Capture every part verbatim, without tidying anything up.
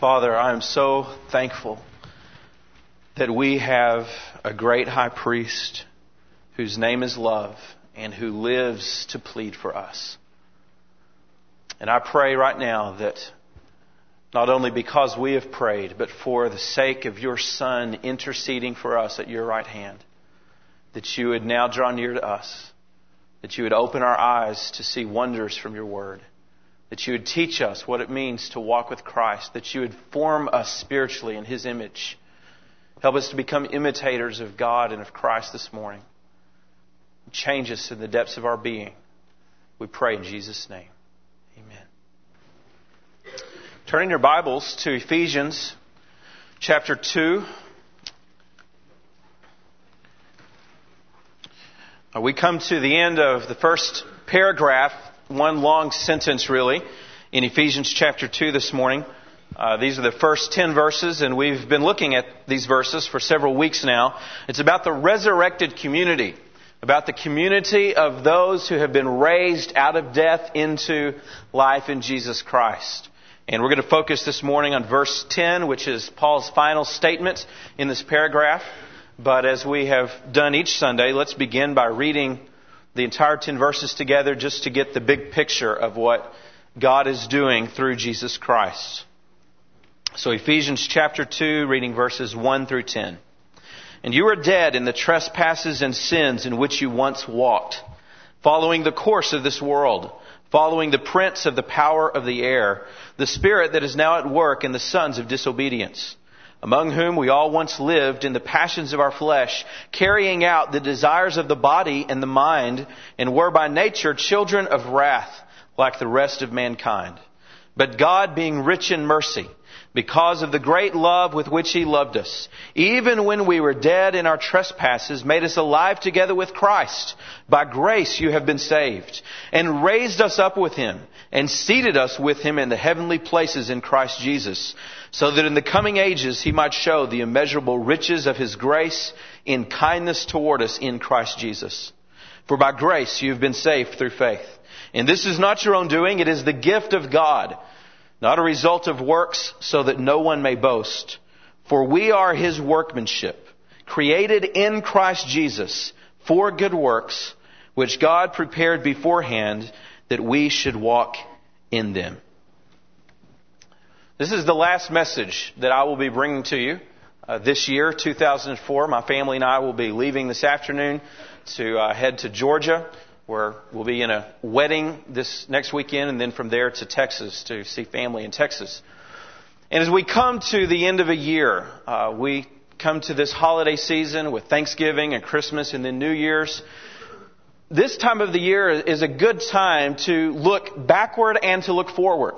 Father, I am so thankful that we have a great high priest whose name is love and who lives to plead for us. And I pray right now that not only because we have prayed, but for the sake of your Son interceding for us at your right hand, that you would now draw near to us, that you would open our eyes to see wonders from your word, that you would teach us what it means to walk with Christ, that you would form us spiritually in His image. Help us to become imitators of God and of Christ this morning. Change us in the depths of our being. We pray in Jesus' name. Amen. Turning your Bibles to Ephesians chapter two. We come to the end of the first paragraph, one long sentence really, in Ephesians chapter two this morning. Uh, these are the first ten verses, and we've been looking at these verses for several weeks now. It's about the resurrected community, about the community of those who have been raised out of death into life in Jesus Christ. And we're going to focus this morning on verse ten, which is Paul's final statement in this paragraph. But as we have done each Sunday, let's begin by reading the entire ten verses together just to get the big picture of what God is doing through Jesus Christ. So Ephesians chapter two, reading verses one through ten. And you are dead in the trespasses and sins in which you once walked, following the course of this world, following the prince of the power of the air, the spirit that is now at work in the sons of disobedience, among whom we all once lived in the passions of our flesh, carrying out the desires of the body and the mind, and were by nature children of wrath, like the rest of mankind. But God, being rich in mercy, because of the great love with which He loved us, even when we were dead in our trespasses, made us alive together with Christ. By grace you have been saved, and raised us up with Him, and seated us with Him in the heavenly places in Christ Jesus, so that in the coming ages He might show the immeasurable riches of His grace in kindness toward us in Christ Jesus. For by grace you have been saved through faith. And this is not your own doing, it is the gift of God, not a result of works, so that no one may boast. For we are His workmanship, created in Christ Jesus for good works, which God prepared beforehand that we should walk in them. This is the last message that I will be bringing to you uh, this year, two thousand four. My family and I will be leaving this afternoon to uh, head to Georgia, where we'll be in a wedding this next weekend, and then from there to Texas to see family in Texas. And as we come to the end of a year, uh, we come to this holiday season with Thanksgiving and Christmas and then New Year's. This time of the year is a good time to look backward and to look forward.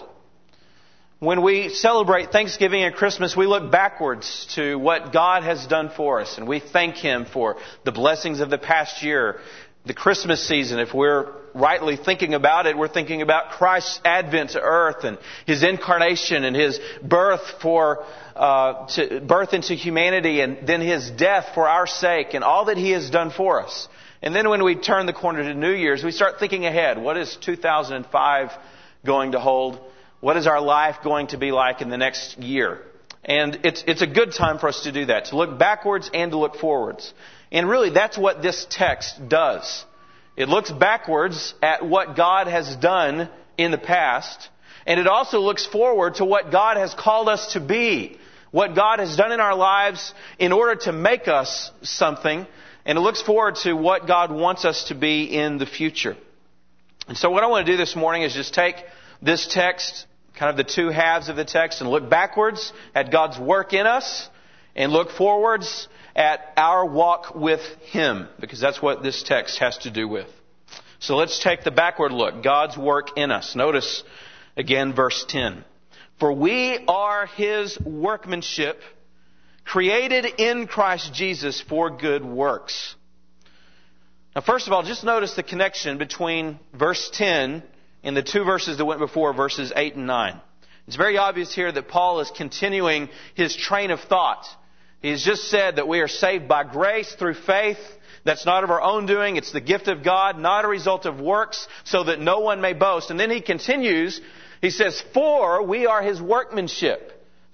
When we celebrate Thanksgiving and Christmas, we look backwards to what God has done for us, and we thank Him for the blessings of the past year. The Christmas season, if we're rightly thinking about it, we're thinking about Christ's advent to earth and His incarnation and His birth for uh, to birth into humanity, and then His death for our sake and all that He has done for us. And then when we turn the corner to New Year's, we start thinking ahead. What is two thousand five going to hold? What is our life going to be like in the next year? And it's it's a good time for us to do that, to look backwards and to look forwards. And really, that's what this text does. It looks backwards at what God has done in the past, and it also looks forward to what God has called us to be, what God has done in our lives in order to make us something, and it looks forward to what God wants us to be in the future. And so what I want to do this morning is just take this text, kind of the two halves of the text, and look backwards at God's work in us, and look forwards at our walk with Him, because that's what this text has to do with. So let's take the backward look, God's work in us. Notice again verse ten. For we are His workmanship, created in Christ Jesus for good works. Now first of all, just notice the connection between verse ten and the two verses that went before, verses eight and nine. It's very obvious here that Paul is continuing his train of thought. He's just said that we are saved by grace through faith. That's not of our own doing. It's the gift of God, not a result of works, so that no one may boast. And then he continues, he says, for we are His workmanship.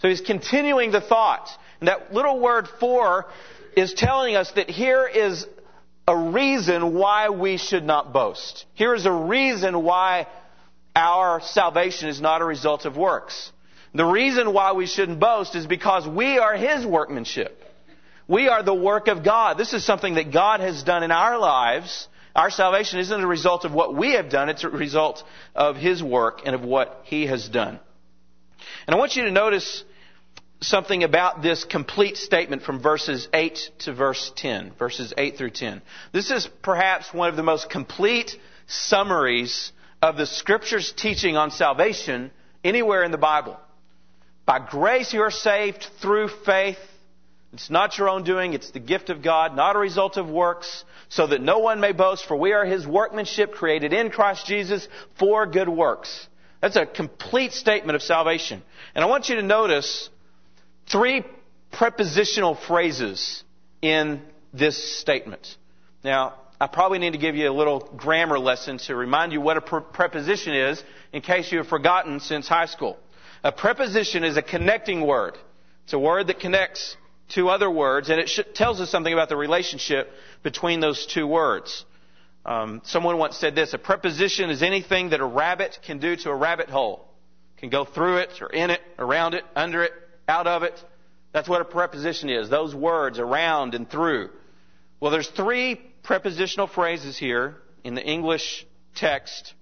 So he's continuing the thought. And that little word for is telling us that here is a reason why we should not boast. Here is a reason why our salvation is not a result of works. The reason why we shouldn't boast is because we are His workmanship. We are the work of God. This is something that God has done in our lives. Our salvation isn't a result of what we have done. It's a result of His work and of what He has done. And I want you to notice something about this complete statement from verses eight to verse ten. Verses eight through ten. This is perhaps one of the most complete summaries of the Scripture's teaching on salvation anywhere in the Bible. By grace you are saved through faith. It's not your own doing, it's the gift of God, not a result of works, so that no one may boast, for we are His workmanship, created in Christ Jesus for good works. That's a complete statement of salvation. And I want you to notice three prepositional phrases in this statement. Now, I probably need to give you a little grammar lesson to remind you what a pre- preposition is, in case you have forgotten since high school. A preposition is a connecting word. It's a word that connects two other words, and it sh- tells us something about the relationship between those two words. Um, someone once said this: a preposition is anything that a rabbit can do to a rabbit hole. Can go through it, or in it, around it, under it, out of it. That's what a preposition is. Those words, around and through. Well, there's three prepositional phrases here in the English text.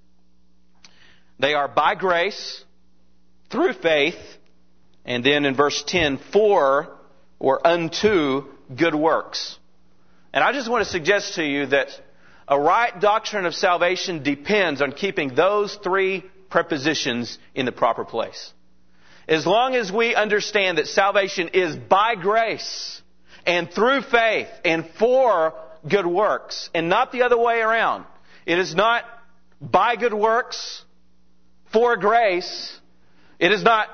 They are by grace, through faith, and then in verse ten, for or unto good works. And I just want to suggest to you that a right doctrine of salvation depends on keeping those three prepositions in the proper place. As long as we understand that salvation is by grace and through faith and for good works and not the other way around. It is not by good works, for grace. It is not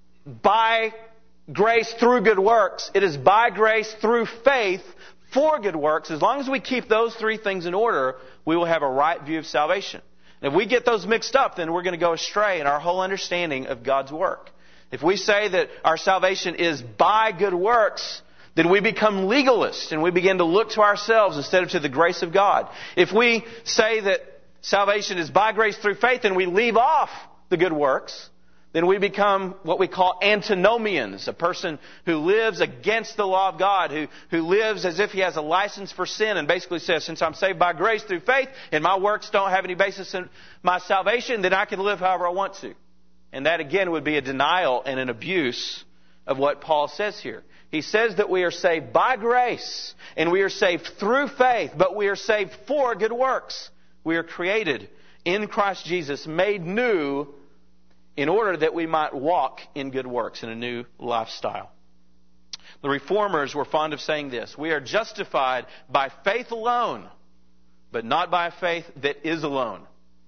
by grace through good works. It is by grace through faith for good works. As long as we keep those three things in order, we will have a right view of salvation. And if we get those mixed up, then we're going to go astray in our whole understanding of God's work. If we say that our salvation is by good works, then we become legalists and we begin to look to ourselves instead of to the grace of God. If we say that salvation is by grace through faith and we leave off the good works, then we become what we call antinomians, a person who lives against the law of God, who, who lives as if he has a license for sin and basically says, since I'm saved by grace through faith and my works don't have any basis in my salvation, then I can live however I want to. And that again would be a denial and an abuse of what Paul says here. He says that we are saved by grace and we are saved through faith, but we are saved for good works. We are created in Christ Jesus, made new in order that we might walk in good works, in a new lifestyle. The Reformers were fond of saying this: we are justified by faith alone, but not by faith that is alone.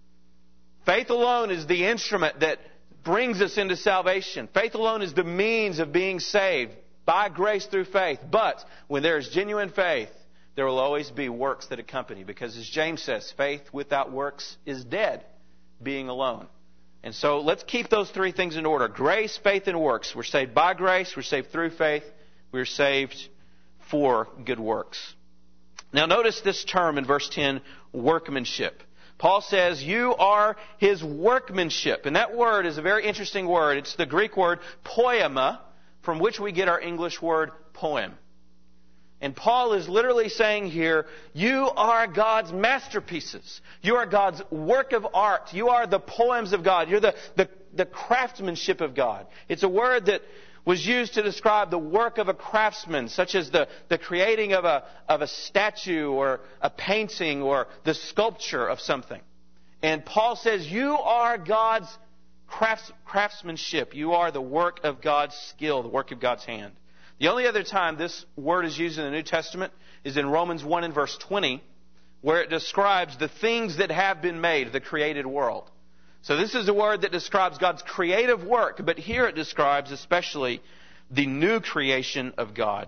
Faith alone is the instrument that brings us into salvation. Faith alone is the means of being saved by grace through faith. But when there is genuine faith, there will always be works that accompany. Because as James says, faith without works is dead, being alone. And so let's keep those three things in order. Grace, faith, and works. We're saved by grace. We're saved through faith. We're saved for good works. Now notice this term in verse ten, workmanship. Paul says, you are His workmanship. And that word is a very interesting word. It's the Greek word poema, from which we get our English word poem. And Paul is literally saying here, you are God's masterpieces. You are God's work of art. You are the poems of God. You're the, the, the craftsmanship of God. It's a word that was used to describe the work of a craftsman, such as the, the creating of a, of a statue or a painting or the sculpture of something. And Paul says, you are God's crafts, craftsmanship. You are the work of God's skill, the work of God's hand. The only other time this word is used in the New Testament is in Romans one and verse twenty, where it describes the things that have been made, the created world. So this is a word that describes God's creative work, but here it describes especially the new creation of God.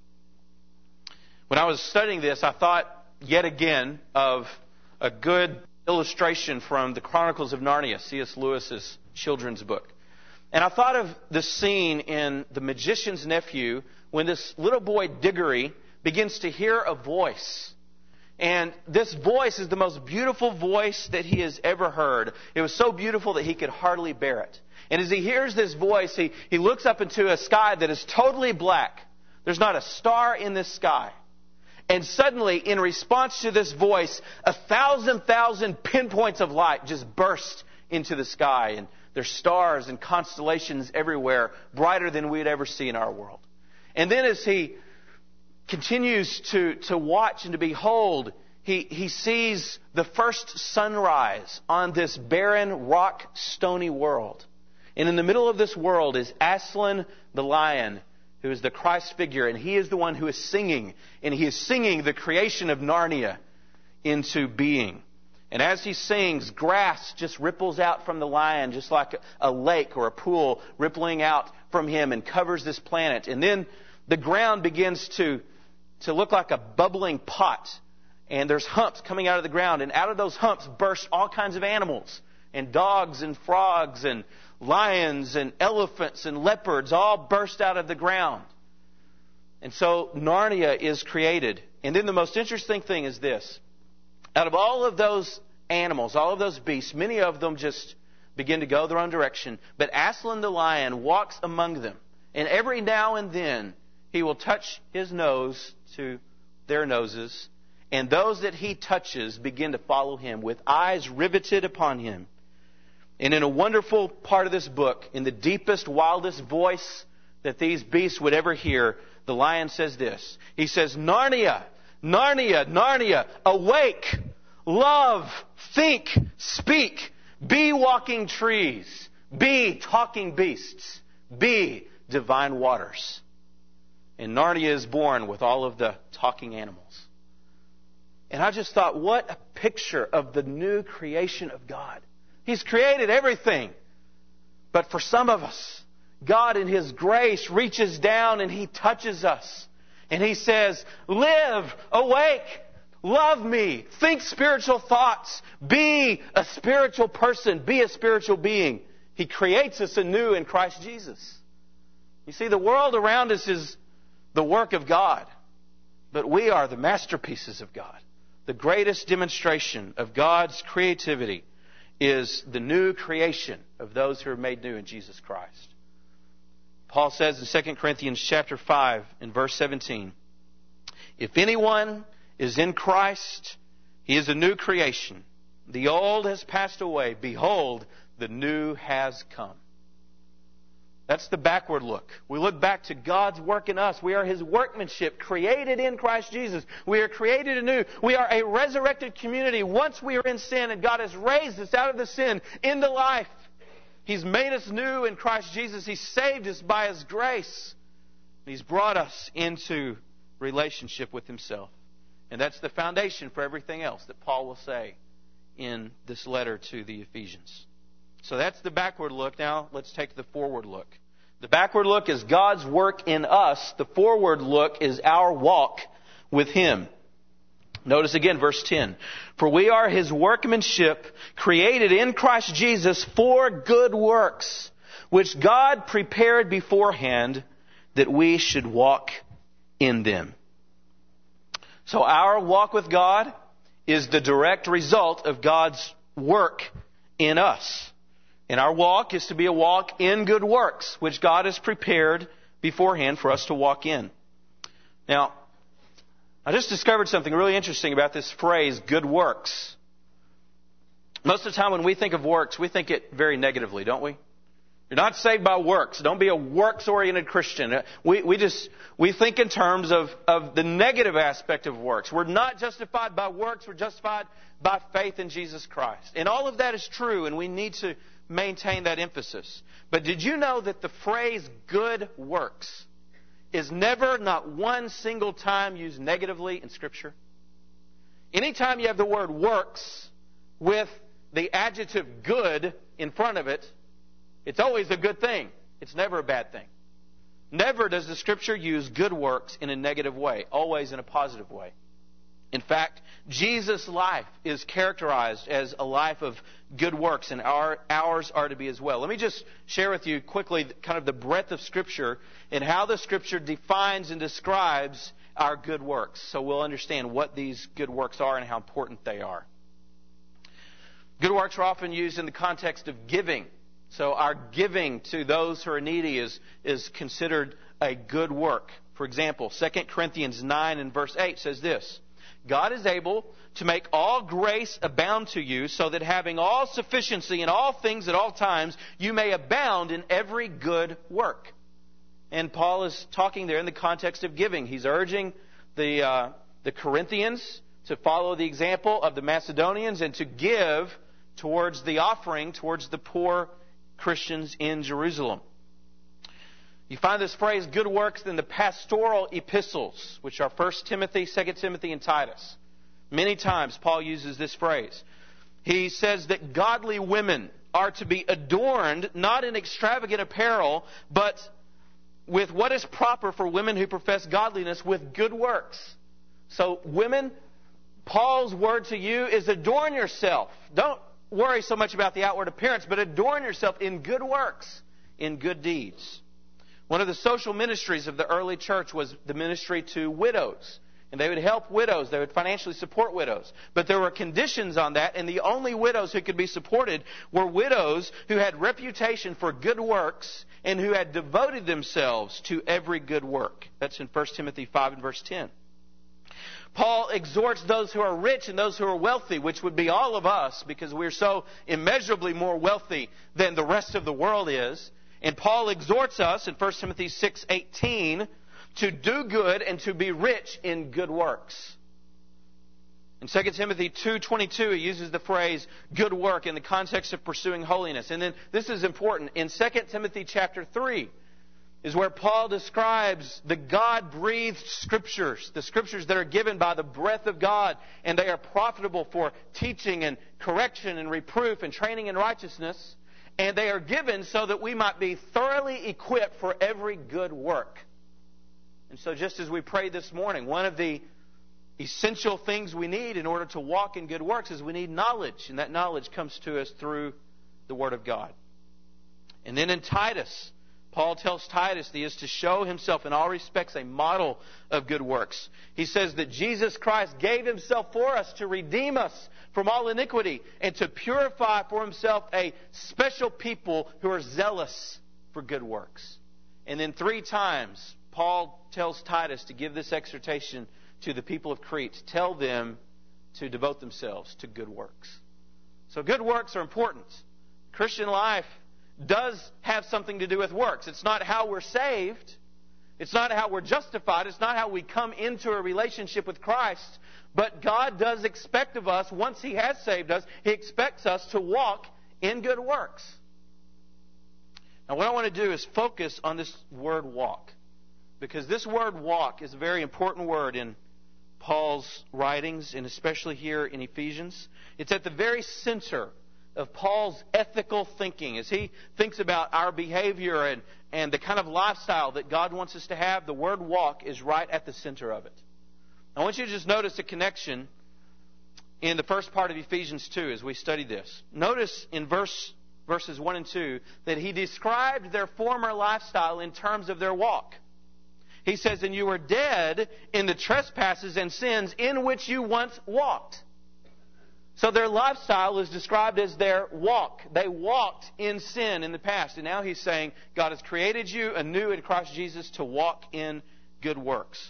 When I was studying this, I thought yet again of a good illustration from the Chronicles of Narnia, C S Lewis's children's book. And I thought of the scene in The Magician's Nephew when this little boy Diggory begins to hear a voice. And this voice is the most beautiful voice that he has ever heard. It was so beautiful that he could hardly bear it. And as he hears this voice, he, he looks up into a sky that is totally black. There's not a star in this sky. And suddenly, in response to this voice, a thousand, thousand pinpoints of light just burst into the sky. And there's stars and constellations everywhere, brighter than we'd ever see in our world. And then as he continues to, to watch and to behold, he, he sees the first sunrise on this barren, rock, stony world. And in the middle of this world is Aslan the lion, who is the Christ figure, and he is the one who is singing, and he is singing the creation of Narnia into being. And as he sings, grass just ripples out from the lion, just like a lake or a pool rippling out from him and covers this planet. And then the ground begins to, to look like a bubbling pot, and there's humps coming out of the ground, and out of those humps burst all kinds of animals, and dogs and frogs and lions and elephants and leopards all burst out of the ground. And so Narnia is created. And then the most interesting thing is this. Out of all of those animals, all of those beasts, many of them just begin to go their own direction. But Aslan the lion walks among them. And every now and then he will touch his nose to their noses. And those that he touches begin to follow him with eyes riveted upon him. And in a wonderful part of this book, in the deepest, wildest voice that these beasts would ever hear, the lion says this. He says, Narnia, Narnia, Narnia, awake, love, think, speak, be walking trees, be talking beasts, be divine waters. And Narnia is born with all of the talking animals. And I just thought, what a picture of the new creation of God. He's created everything. But for some of us, God in His grace reaches down and He touches us. And He says, live, awake, love me, think spiritual thoughts, be a spiritual person, be a spiritual being. He creates us anew in Christ Jesus. You see, the world around us is the work of God. But we are the masterpieces of God. The greatest demonstration of God's creativity is the new creation of those who are made new in Jesus Christ. Paul says in Second Corinthians chapter five in verse seventeen, if anyone is in Christ, he is a new creation. The old has passed away. Behold, the new has come. That's the backward look. We look back to God's work in us. We are His workmanship, created in Christ Jesus. We are created anew. We are a resurrected community. Once we are in sin, and God has raised us out of the sin into life. He's made us new in Christ Jesus. He saved us by His grace. He's brought us into relationship with Himself. And that's the foundation for everything else that Paul will say in this letter to the Ephesians. So that's the backward look. Now let's take the forward look. The backward look is God's work in us. The forward look is our walk with Him. Notice again verse ten. For we are His workmanship, created in Christ Jesus for good works, which God prepared beforehand that we should walk in them. So our walk with God is the direct result of God's work in us. And our walk is to be a walk in good works, which God has prepared beforehand for us to walk in. Now, I just discovered something really interesting about this phrase, good works. Most of the time when we think of works, we think it very negatively, don't we? You're not saved by works. Don't be a works-oriented Christian. We, we just, we think in terms of, of the negative aspect of works. We're not justified by works. We're justified by faith in Jesus Christ. And all of that is true, and we need to maintain that emphasis. But did you know that the phrase good works is never, not one single time, used negatively in Scripture? Anytime you have the word works with the adjective good in front of it, it's always a good thing. It's never a bad thing. Never does the Scripture use good works in a negative way, always in a positive way. In fact, Jesus' life is characterized as a life of good works, and our, ours are to be as well. Let me just share with you quickly kind of the breadth of Scripture and how the Scripture defines and describes our good works, so we'll understand what these good works are and how important they are. Good works are often used in the context of giving. So our giving to those who are needy is, is considered a good work. For example, Second Corinthians nine and verse eight says this: God is able to make all grace abound to you, so that having all sufficiency in all things at all times, you may abound in every good work. And Paul is talking there in the context of giving. He's urging the, uh, the Corinthians to follow the example of the Macedonians and to give towards the offering, towards the poor Christians in Jerusalem. You find this phrase, good works, in the pastoral epistles, which are First Timothy, Second Timothy, and Titus. Many times Paul uses this phrase. He says that godly women are to be adorned, not in extravagant apparel, but with what is proper for women who profess godliness, with good works. So women, Paul's word to you is adorn yourself. Don't worry so much about the outward appearance, but adorn yourself in good works, in good deeds. One of the social ministries of the early church was the ministry to widows. And they would help widows. They would financially support widows. But there were conditions on that, and the only widows who could be supported were widows who had reputation for good works and who had devoted themselves to every good work. That's in First Timothy five and verse ten. Paul exhorts those who are rich and those who are wealthy, which would be all of us, because we're so immeasurably more wealthy than the rest of the world is. And Paul exhorts us in First Timothy six eighteen to do good and to be rich in good works. In Second Timothy two twenty-two, he uses the phrase good work in the context of pursuing holiness. And then this is important. In Second Timothy chapter three is where Paul describes the God-breathed Scriptures, the Scriptures that are given by the breath of God, and they are profitable for teaching and correction and reproof and training in righteousness. And they are given so that we might be thoroughly equipped for every good work. And so just as we prayed this morning, one of the essential things we need in order to walk in good works is we need knowledge. And that knowledge comes to us through the Word of God. And then in Titus, Paul tells Titus that he is to show himself in all respects a model of good works. He says that Jesus Christ gave Himself for us to redeem us from all iniquity and to purify for Himself a special people who are zealous for good works. And then three times, Paul tells Titus to give this exhortation to the people of Crete. Tell them to devote themselves to good works. So good works are important. Christian life does have something to do with works. It's not how we're saved. It's not how we're justified. It's not how we come into a relationship with Christ. But God does expect of us, once He has saved us, He expects us to walk in good works. Now what I want to do is focus on this word walk. Because this word walk is a very important word in Paul's writings, and especially here in Ephesians. It's at the very center of Paul's ethical thinking. As he thinks about our behavior and, and the kind of lifestyle that God wants us to have, the word walk is right at the center of it. I want you to just notice a connection in the first part of Ephesians two as we study this. Notice in verse verses one and two that he described their former lifestyle in terms of their walk. He says, and you were dead in the trespasses and sins in which you once walked. So their lifestyle is described as their walk. They walked in sin in the past. And now he's saying God has created you anew in Christ Jesus to walk in good works.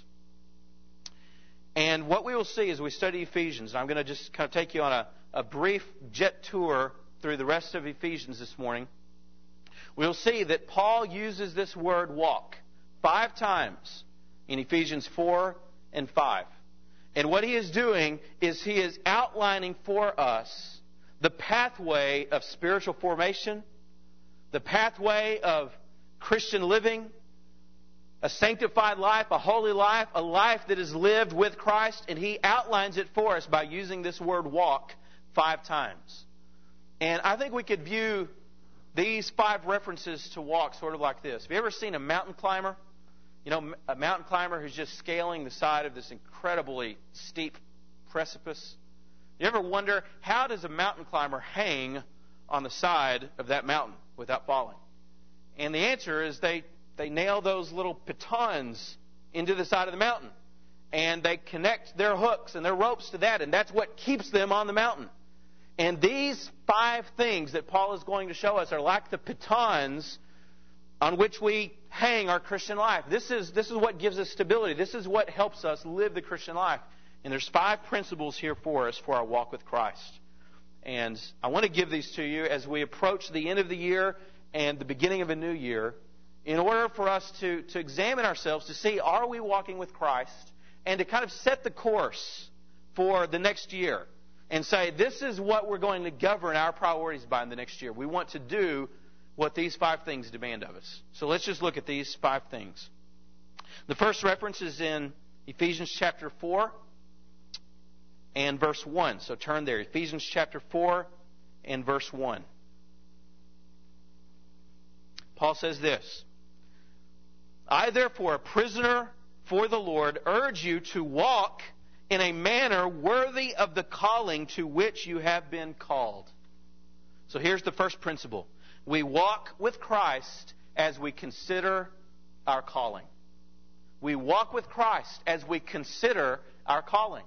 And what we will see as we study Ephesians, and I'm going to just kind of take you on a, a brief jet tour through the rest of Ephesians this morning. We'll see that Paul uses this word walk five times in Ephesians four and five. And what he is doing is he is outlining for us the pathway of spiritual formation, the pathway of Christian living, a sanctified life, a holy life, a life that is lived with Christ. And he outlines it for us by using this word walk five times. And I think we could view these five references to walk sort of like this. Have you ever seen a mountain climber? You know, a mountain climber who's just scaling the side of this incredibly steep precipice. You ever wonder, how does a mountain climber hang on the side of that mountain without falling? And the answer is they, they nail those little pitons into the side of the mountain. And they connect their hooks and their ropes to that, and that's what keeps them on the mountain. And these five things that Paul is going to show us are like the pitons on which we hang our Christian life. This is, this is what gives us stability. This is what helps us live the Christian life. And there's five principles here for us for our walk with Christ. And I want to give these to you as we approach the end of the year and the beginning of a new year, in order for us to, to examine ourselves to see, are we walking with Christ, and to kind of set the course for the next year and say, this is what we're going to govern our priorities by in the next year. We want to do what these five things demand of us. So let's just look at these five things. The first reference is in Ephesians chapter four and verse one. So turn there. Ephesians chapter four and verse one. Paul says this: I, therefore, a prisoner for the Lord, urge you to walk in a manner worthy of the calling to which you have been called. So here's the first principle. We walk with Christ as we consider our calling. We walk with Christ as we consider our calling.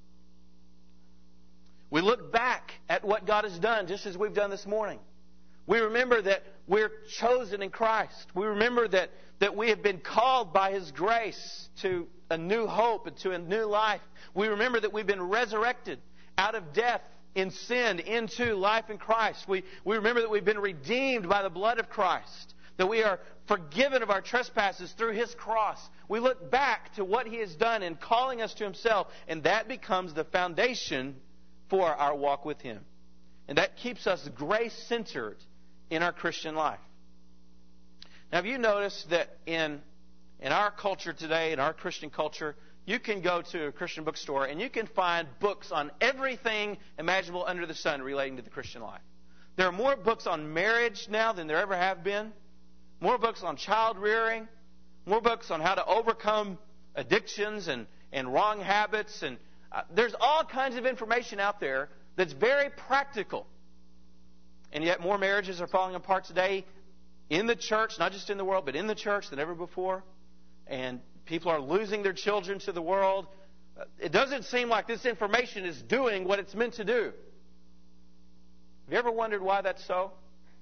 We look back at what God has done, just as we've done this morning. We remember that we're chosen in Christ. We remember that, that we have been called by His grace to a new hope and to a new life. We remember that we've been resurrected out of death in sin into life in Christ. We, we remember that we've been redeemed by the blood of Christ, that we are forgiven of our trespasses through His cross. We look back to what He has done in calling us to Himself, and that becomes the foundation for our walk with Him. And that keeps us grace-centered in our Christian life. Now, have you noticed that in, in our culture today, in our Christian culture, you can go to a Christian bookstore and you can find books on everything imaginable under the sun relating to the Christian life. There are more books on marriage now than there ever have been. More books on child rearing. More books on how to overcome addictions and, and wrong habits. And uh, there's all kinds of information out there that's very practical. And yet more marriages are falling apart today in the church, not just in the world, but in the church than ever before. And people are losing their children to the world. It doesn't seem like this information is doing what it's meant to do. Have you ever wondered why that's so?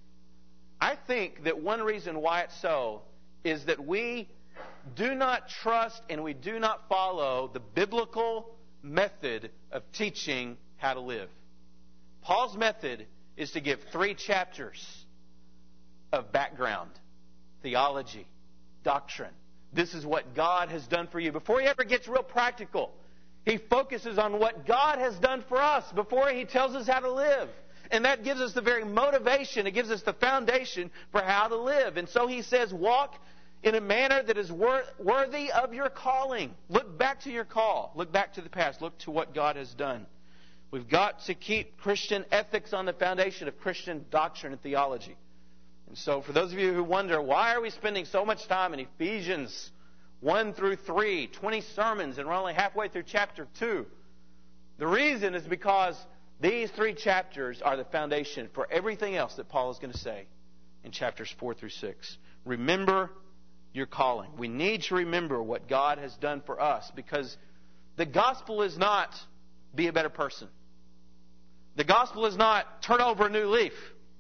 I think that one reason why it's so is that we do not trust and we do not follow the biblical method of teaching how to live. Paul's method is to give three chapters of background, theology, doctrine. This is what God has done for you. Before he ever gets real practical, he focuses on what God has done for us before he tells us how to live. And that gives us the very motivation. It gives us the foundation for how to live. And so he says, walk in a manner that is wor- worthy of your calling. Look back to your call. Look back to the past. Look to what God has done. We've got to keep Christian ethics on the foundation of Christian doctrine and theology. And so for those of you who wonder, why are we spending so much time in Ephesians one through three, twenty sermons, and we're only halfway through chapter two? The reason is because these three chapters are the foundation for everything else that Paul is going to say in chapters four through six. Remember your calling. We need to remember what God has done for us, because the gospel is not be a better person. The gospel is not turn over a new leaf.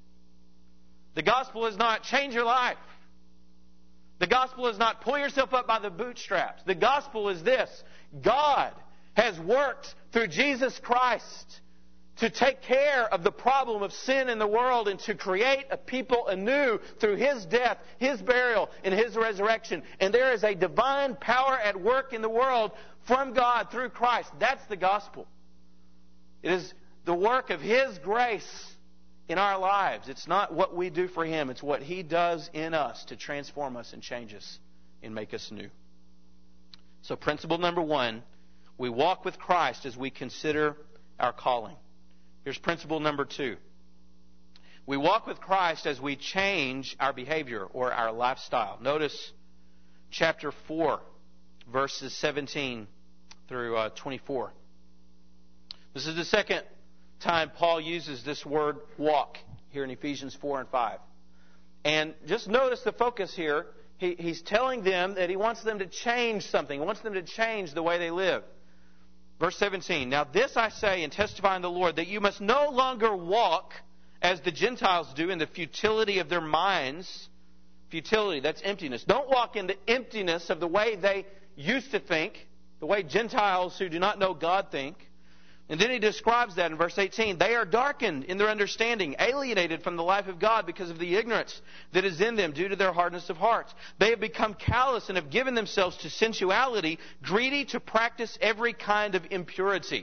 The gospel is not change your life. The gospel is not pull yourself up by the bootstraps. The gospel is this: God has worked through Jesus Christ to take care of the problem of sin in the world and to create a people anew through His death, His burial, and His resurrection. And there is a divine power at work in the world from God through Christ. That's the gospel. It is the work of His grace in our lives. It's not what we do for Him. It's what He does in us to transform us and change us and make us new. So principle number one, we walk with Christ as we consider our calling. Here's principle number two. We walk with Christ as we change our behavior or our lifestyle. Notice chapter four, verses seventeen through uh, twenty-four. This is the second time Paul uses this word walk here in Ephesians four and five. And just notice the focus here. He, he's telling them that he wants them to change something. He wants them to change the way they live. Verse seventeen, now this I say and testify in the Lord, that you must no longer walk as the Gentiles do in the futility of their minds. Futility, that's emptiness. Don't walk in the emptiness of the way they used to think, the way Gentiles who do not know God think. And then he describes that in verse eighteen. They are darkened in their understanding, alienated from the life of God because of the ignorance that is in them due to their hardness of hearts. They have become callous and have given themselves to sensuality, greedy to practice every kind of impurity.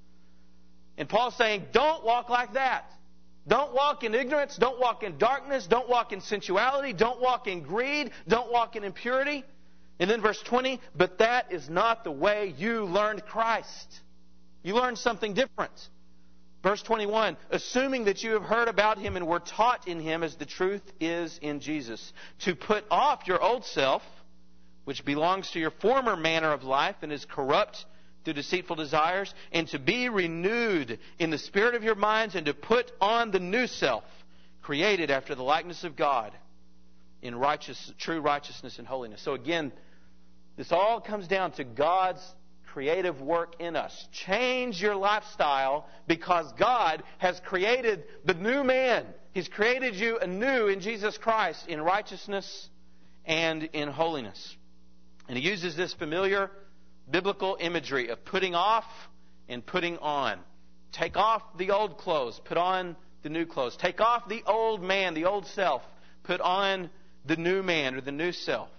And Paul's saying, don't walk like that. Don't walk in ignorance. Don't walk in darkness. Don't walk in sensuality. Don't walk in greed. Don't walk in impurity. And then verse twenty, but that is not the way you learned Christ. You learned something different. Verse twenty-one, assuming that you have heard about Him and were taught in Him as the truth is in Jesus, to put off your old self, which belongs to your former manner of life and is corrupt through deceitful desires, and to be renewed in the spirit of your minds, and to put on the new self, created after the likeness of God, in righteous, true righteousness and holiness. So again, this all comes down to God's creative work in us. Change your lifestyle because God has created the new man. He's created you anew in Jesus Christ in righteousness and in holiness. And He uses this familiar biblical imagery of putting off and putting on. Take off the old clothes, put on the new clothes. Take off the old man, the old self, put on the new man or the new self.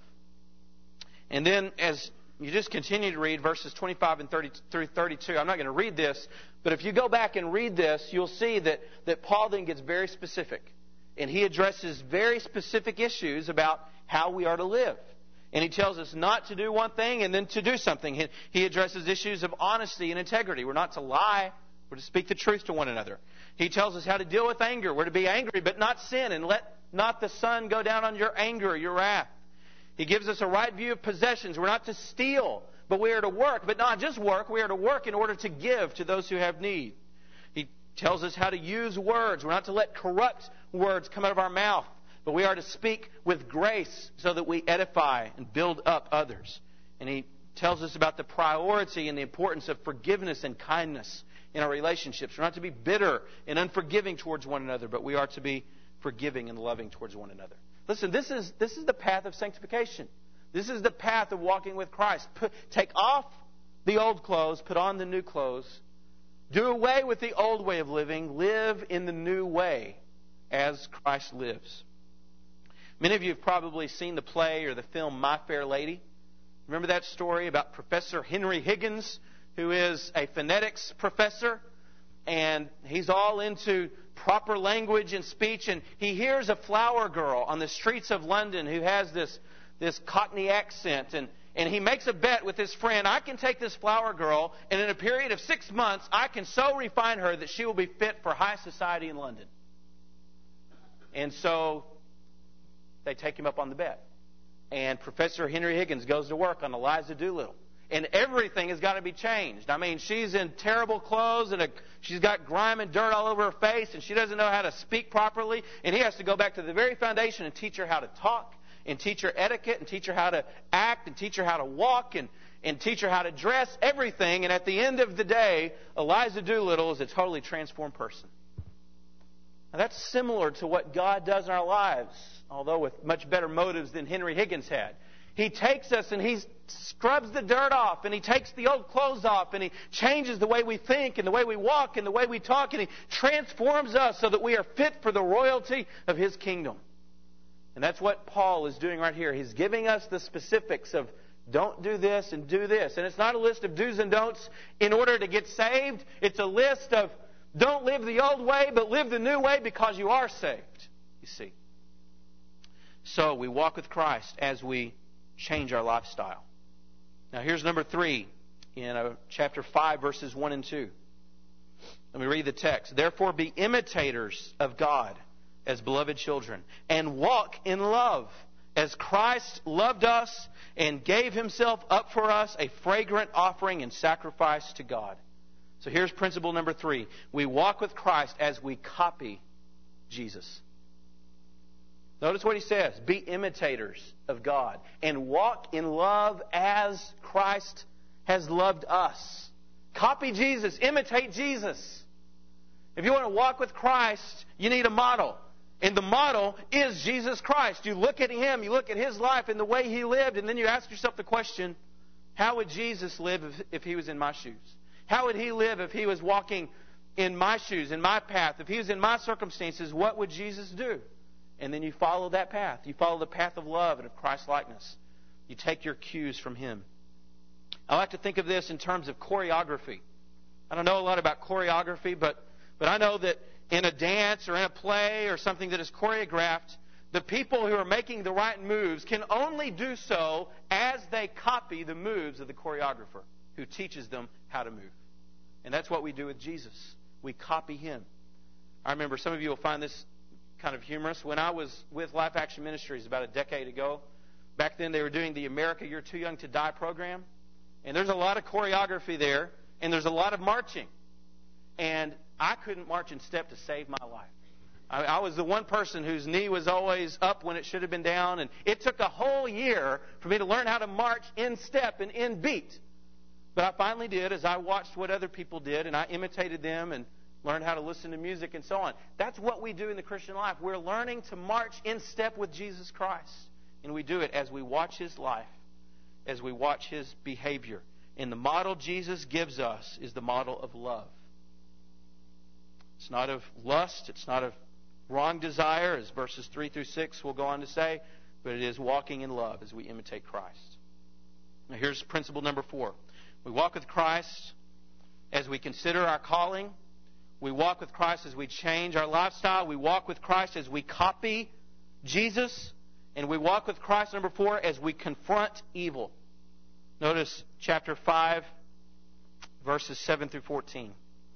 And then as you just continue to read verses twenty-five and thirty through thirty-two. I'm not going to read this, but if you go back and read this, you'll see that, that Paul then gets very specific. And he addresses very specific issues about how we are to live. And he tells us not to do one thing and then to do something. He, he addresses issues of honesty and integrity. We're not to lie. We're to speak the truth to one another. He tells us how to deal with anger. We're to be angry but not sin, and let not the sun go down on your anger or your wrath. He gives us a right view of possessions. We're not to steal, but we are to work. But not just work, we are to work in order to give to those who have need. He tells us how to use words. We're not to let corrupt words come out of our mouth, but we are to speak with grace so that we edify and build up others. And he tells us about the priority and the importance of forgiveness and kindness in our relationships. We're not to be bitter and unforgiving towards one another, but we are to be forgiving and loving towards one another. Listen, this is this is the path of sanctification. This is the path of walking with Christ. Put, take off the old clothes, put on the new clothes. Do away with the old way of living. Live in the new way as Christ lives. Many of you have probably seen the play or the film My Fair Lady. Remember that story about Professor Henry Higgins, who is a phonetics professor, and he's all into proper language and speech, and he hears a flower girl on the streets of London who has this, this Cockney accent, and, and he makes a bet with his friend, I can take this flower girl, and in a period of six months, I can so refine her that she will be fit for high society in London. And so they take him up on the bet. And Professor Henry Higgins goes to work on Eliza Doolittle. And everything has got to be changed. I mean, she's in terrible clothes, and a, she's got grime and dirt all over her face, and she doesn't know how to speak properly. And he has to go back to the very foundation and teach her how to talk, and teach her etiquette, and teach her how to act, and teach her how to walk, and, and teach her how to dress, everything. And at the end of the day, Eliza Doolittle is a totally transformed person. Now, that's similar to what God does in our lives, although with much better motives than Henry Higgins had. He takes us and He scrubs the dirt off, and He takes the old clothes off, and He changes the way we think and the way we walk and the way we talk, and He transforms us so that we are fit for the royalty of His kingdom. And that's what Paul is doing right here. He's giving us the specifics of don't do this and do this. And it's not a list of do's and don'ts in order to get saved. It's a list of don't live the old way, but live the new way because you are saved, you see. So we walk with Christ as we change our lifestyle. Now here's number three in uh, chapter five, verses one and two. Let me read the text. Therefore be imitators of God as beloved children, and walk in love as Christ loved us and gave Himself up for us, a fragrant offering and sacrifice to God. So here's principle number three. We walk with Christ as we copy Jesus. Notice what he says. Be imitators of God and walk in love as Christ has loved us. Copy Jesus. Imitate Jesus. If you want to walk with Christ, you need a model. And the model is Jesus Christ. You look at Him, you look at His life and the way He lived, and then you ask yourself the question, how would Jesus live if, if He was in my shoes? How would He live if He was walking in my shoes, in my path? If He was in my circumstances, what would Jesus do? And then you follow that path. You follow the path of love and of Christ-likeness. You take your cues from Him. I like to think of this in terms of choreography. I don't know a lot about choreography, but, but I know that in a dance or in a play or something that is choreographed, the people who are making the right moves can only do so as they copy the moves of the choreographer who teaches them how to move. And that's what we do with Jesus. We copy Him. I remember some of you will find this kind of humorous. When I was with Life Action Ministries about a decade ago, back then they were doing the America You're Too Young to Die program. And there's a lot of choreography there, and there's a lot of marching. And I couldn't march in step to save my life. I, I was the one person whose knee was always up when it should have been down, and it took a whole year for me to learn how to march in step and in beat. But I finally did as I watched what other people did, and I imitated them and learned how to listen to music and so on. That's what we do in the Christian life. We're learning to march in step with Jesus Christ. And we do it as we watch His life, as we watch His behavior. And the model Jesus gives us is the model of love. It's not of lust. It's not of wrong desire, as verses three through six will go on to say, but it is walking in love as we imitate Christ. Now here's principle number four. We walk with Christ as we consider our calling. We walk with Christ as we change our lifestyle. We walk with Christ as we copy Jesus. And we walk with Christ, number four, as we confront evil. Notice chapter five, verses seven through fourteen.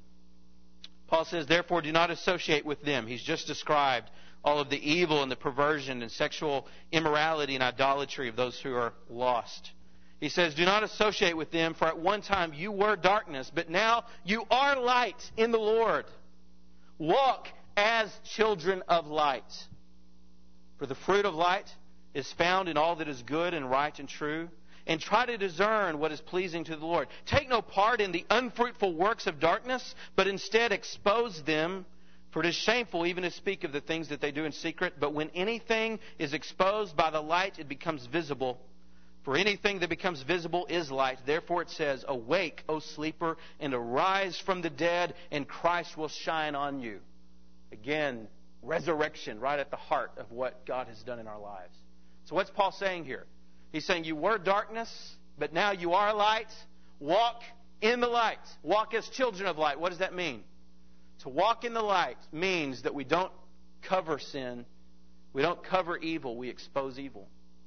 Paul says, therefore, do not associate with them. He's just described all of the evil and the perversion and sexual immorality and idolatry of those who are lost. He says, do not associate with them, for at one time you were darkness, but now you are light in the Lord. Walk as children of light. For the fruit of light is found in all that is good and right and true. And try to discern what is pleasing to the Lord. Take no part in the unfruitful works of darkness, but instead expose them. For it is shameful even to speak of the things that they do in secret. But when anything is exposed by the light, it becomes visible. For anything that becomes visible is light. Therefore it says, awake, O sleeper, and arise from the dead, and Christ will shine on you. Again, resurrection right at the heart of what God has done in our lives. So what's Paul saying here? He's saying you were darkness, but now you are light. Walk in the light. Walk as children of light. What does that mean? To walk in the light means that we don't cover sin. We don't cover evil. We expose evil.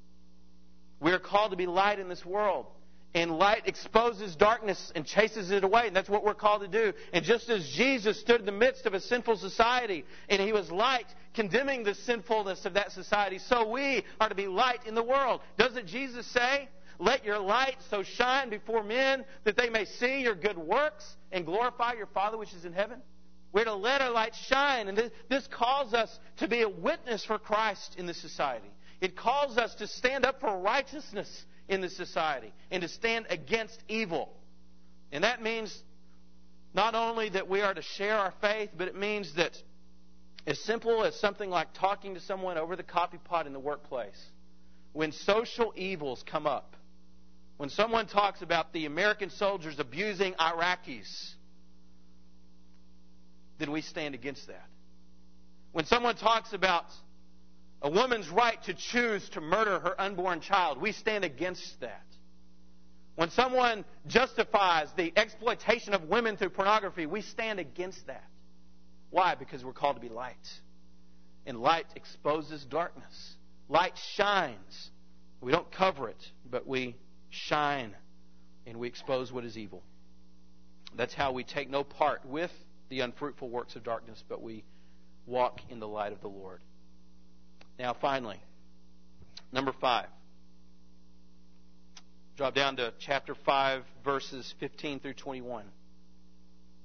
We are called to be light in this world. And light exposes darkness and chases it away. And that's what we're called to do. And just as Jesus stood in the midst of a sinful society and He was light, condemning the sinfulness of that society, so we are to be light in the world. Doesn't Jesus say, let your light so shine before men that they may see your good works and glorify your Father which is in heaven? We're to let our light shine. And this, this calls us to be a witness for Christ in this society. It calls us to stand up for righteousness in the society and to stand against evil. And that means not only that we are to share our faith, but it means that as simple as something like talking to someone over the coffee pot in the workplace, when social evils come up, when someone talks about the American soldiers abusing Iraqis, then we stand against that. When someone talks about a woman's right to choose to murder her unborn child, we stand against that. When someone justifies the exploitation of women through pornography, we stand against that. Why? Because we're called to be light. And light exposes darkness. Light shines. We don't cover it, but we shine and we expose what is evil. That's how we take no part with the unfruitful works of darkness, but we walk in the light of the Lord. Now, finally, number five. Drop down to chapter five, verses fifteen through twenty-one.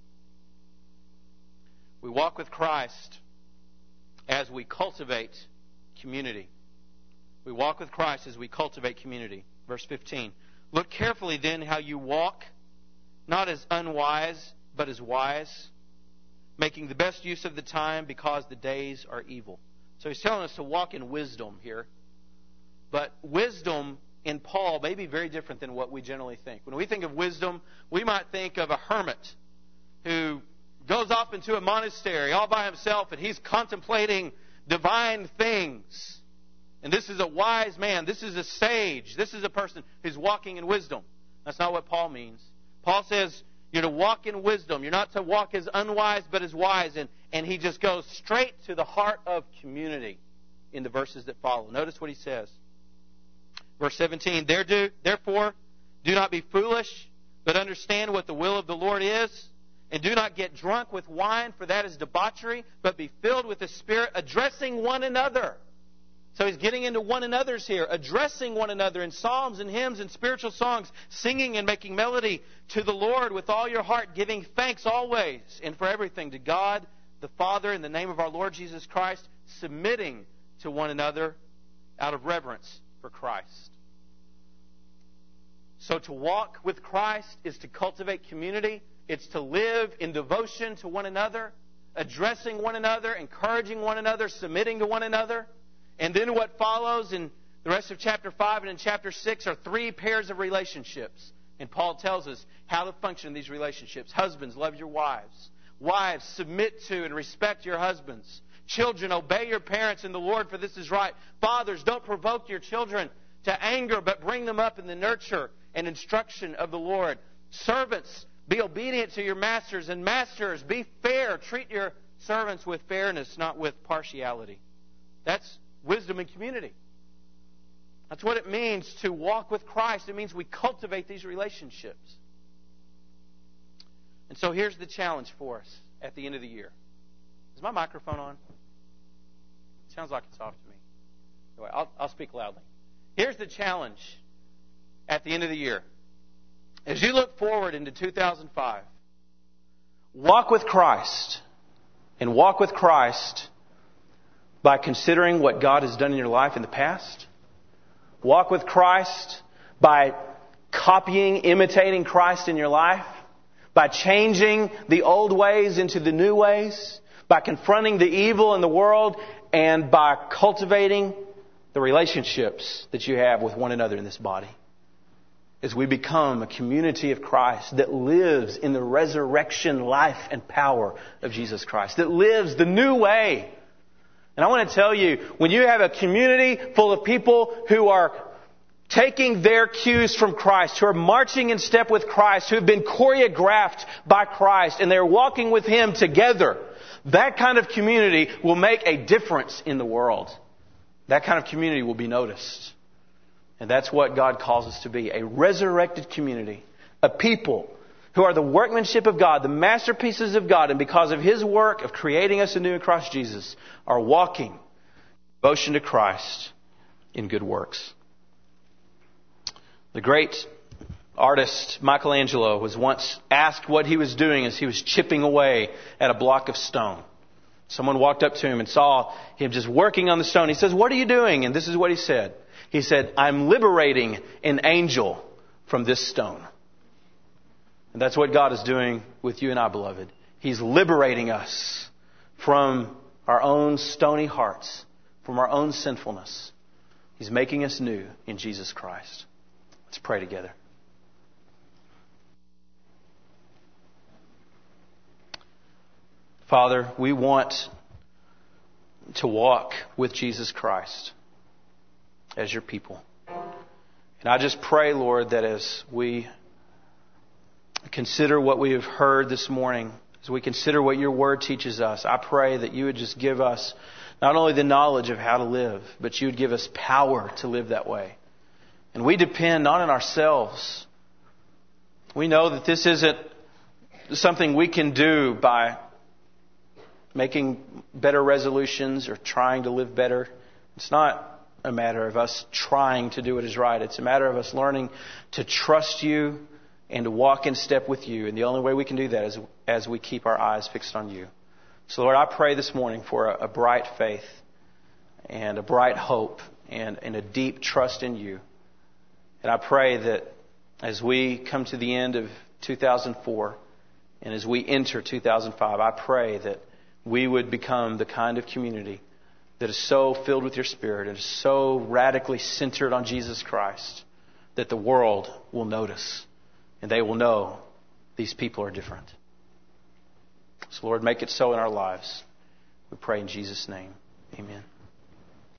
We walk with Christ as we cultivate community. We walk with Christ as we cultivate community. Verse fifteen. Look carefully then how you walk, not as unwise, but as wise, making the best use of the time because the days are evil. So he's telling us to walk in wisdom here. But wisdom in Paul may be very different than what we generally think. When we think of wisdom, we might think of a hermit who goes off into a monastery all by himself and he's contemplating divine things. And this is a wise man. This is a sage. This is a person who's walking in wisdom. That's not what Paul means. Paul says you're to walk in wisdom. You're not to walk as unwise but as wise. And, and he just goes straight to the heart of community in the verses that follow. Notice what he says. Verse seventeen, There do, Therefore, do not be foolish, but understand what the will of the Lord is. And do not get drunk with wine, for that is debauchery, but be filled with the Spirit, addressing one another. So he's getting into one another's here, addressing one another in psalms and hymns and spiritual songs, singing and making melody to the Lord with all your heart, giving thanks always and for everything to God the Father in the name of our Lord Jesus Christ, submitting to one another out of reverence for Christ. So to walk with Christ is to cultivate community. It's to live in devotion to one another, addressing one another, encouraging one another, submitting to one another. And then what follows in the rest of chapter five and in chapter six are three pairs of relationships. And Paul tells us how to function in these relationships. Husbands, love your wives. Wives, submit to and respect your husbands. Children, obey your parents in the Lord, for this is right. Fathers, don't provoke your children to anger, but bring them up in the nurture and instruction of the Lord. Servants, be obedient to your masters. And masters, be fair. Treat your servants with fairness, not with partiality. That's wisdom and community. That's what it means to walk with Christ. It means we cultivate these relationships. And so here's the challenge for us at the end of the year. Is my microphone on? It sounds like it's off to me. Anyway, I'll, I'll speak loudly. Here's the challenge at the end of the year. As you look forward into two thousand five, walk with Christ. And walk with Christ by considering what God has done in your life in the past. Walk with Christ by copying, imitating Christ in your life. By changing the old ways into the new ways. By confronting the evil in the world. And by cultivating the relationships that you have with one another in this body. As we become a community of Christ that lives in the resurrection life and power of Jesus Christ. That lives the new way. And I want to tell you, when you have a community full of people who are taking their cues from Christ, who are marching in step with Christ, who have been choreographed by Christ, and they're walking with Him together, that kind of community will make a difference in the world. That kind of community will be noticed. And that's what God calls us to be. A resurrected community. A people who are the workmanship of God, the masterpieces of God. And because of His work of creating us anew in Christ Jesus, are walking in devotion to Christ in good works. The great artist Michelangelo was once asked what he was doing as he was chipping away at a block of stone. Someone walked up to him and saw him just working on the stone. He says, "What are you doing?" And this is what he said. He said, "I'm liberating an angel from this stone." And that's what God is doing with you and I, beloved. He's liberating us from our own stony hearts, from our own sinfulness. He's making us new in Jesus Christ. Let's pray together. Father, we want to walk with Jesus Christ as your people. And I just pray, Lord, that as we consider what we have heard this morning, as we consider what your word teaches us, I pray that you would just give us not only the knowledge of how to live, but you would give us power to live that way. And we depend not on ourselves. We know that this isn't something we can do by making better resolutions or trying to live better. It's not a matter of us trying to do what is right. It's a matter of us learning to trust you and to walk in step with you. And the only way we can do that is as we keep our eyes fixed on you. So, Lord, I pray this morning for a, a bright faith and a bright hope and, and a deep trust in you. And I pray that as we come to the end of two thousand four and as we enter two thousand five, I pray that we would become the kind of community that is so filled with your Spirit and is so radically centered on Jesus Christ that the world will notice and they will know these people are different. So, Lord, make it so in our lives. We pray in Jesus' name. Amen.